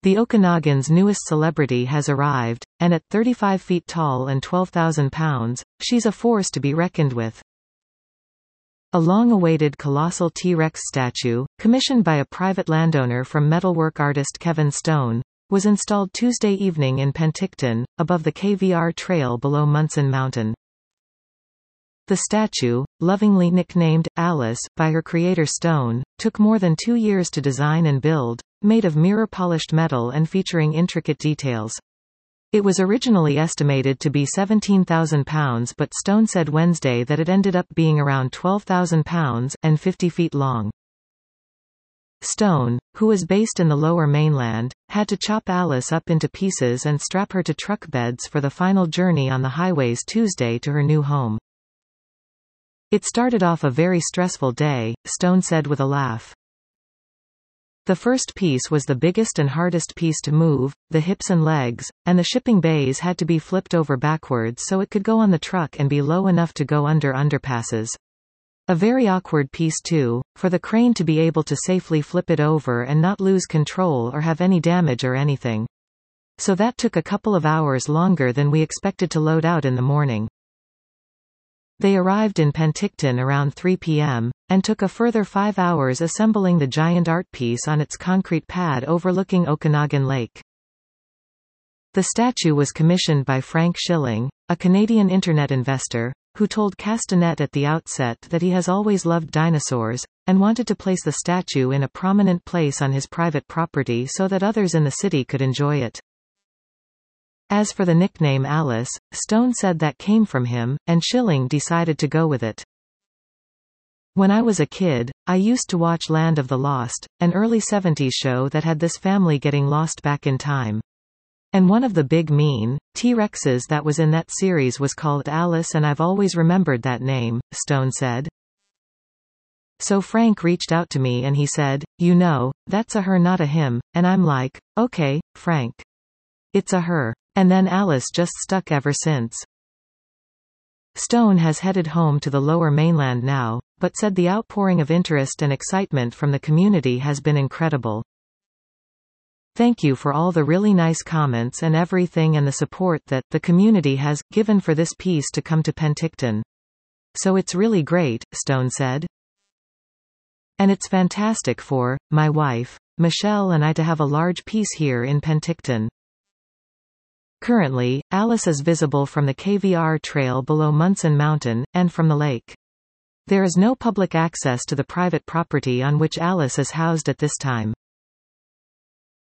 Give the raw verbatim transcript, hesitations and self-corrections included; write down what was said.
The Okanagan's newest celebrity has arrived, and at thirty-five feet tall and twelve thousand pounds, she's a force to be reckoned with. A long-awaited colossal T-Rex statue, commissioned by a private landowner from metalwork artist Kevin Stone, was installed Tuesday evening in Penticton, above the K V R Trail below Munson Mountain. The statue, lovingly nicknamed Alice by her creator Stone, took more than two years to design and build, made of mirror-polished metal and featuring intricate details. It was originally estimated to be seventeen thousand pounds, but Stone said Wednesday that it ended up being around twelve thousand pounds and fifty feet long. Stone, who is based in the Lower Mainland, had to chop Alice up into pieces and strap her to truck beds for the final journey on the highways Tuesday to her new home. "It started off a very stressful day," Stone said with a laugh. "The first piece was the biggest and hardest piece to move, the hips and legs, and the shipping bays had to be flipped over backwards so it could go on the truck and be low enough to go under underpasses. A very awkward piece too, for the crane to be able to safely flip it over and not lose control or have any damage or anything. So that took a couple of hours longer than we expected to load out in the morning." They arrived in Penticton around three p m, and took a further five hours assembling the giant art piece on its concrete pad overlooking Okanagan Lake. The statue was commissioned by Frank Schilling, a Canadian internet investor, who told Castanet at the outset that he has always loved dinosaurs, and wanted to place the statue in a prominent place on his private property so that others in the city could enjoy it. As for the nickname Alice, Stone said that came from him, and Schilling decided to go with it. "When I was a kid, I used to watch Land of the Lost, an early seventies show that had this family getting lost back in time. And one of the big mean T-Rexes that was in that series was called Alice, and I've always remembered that name," Stone said. "So Frank reached out to me and he said, you know, that's a her not a him, and I'm like, okay, Frank. It's a her. And then Alice just stuck ever since." Stone has headed home to the Lower Mainland now, but said the outpouring of interest and excitement from the community has been incredible. "Thank you for all the really nice comments and everything and the support that the community has given for this piece to come to Penticton. So it's really great," Stone said. "And it's fantastic for my wife, Michelle, and I to have a large piece here in Penticton." Currently, Alice is visible from the K V R Trail below Munson Mountain, and from the lake. There is no public access to the private property on which Alice is housed at this time.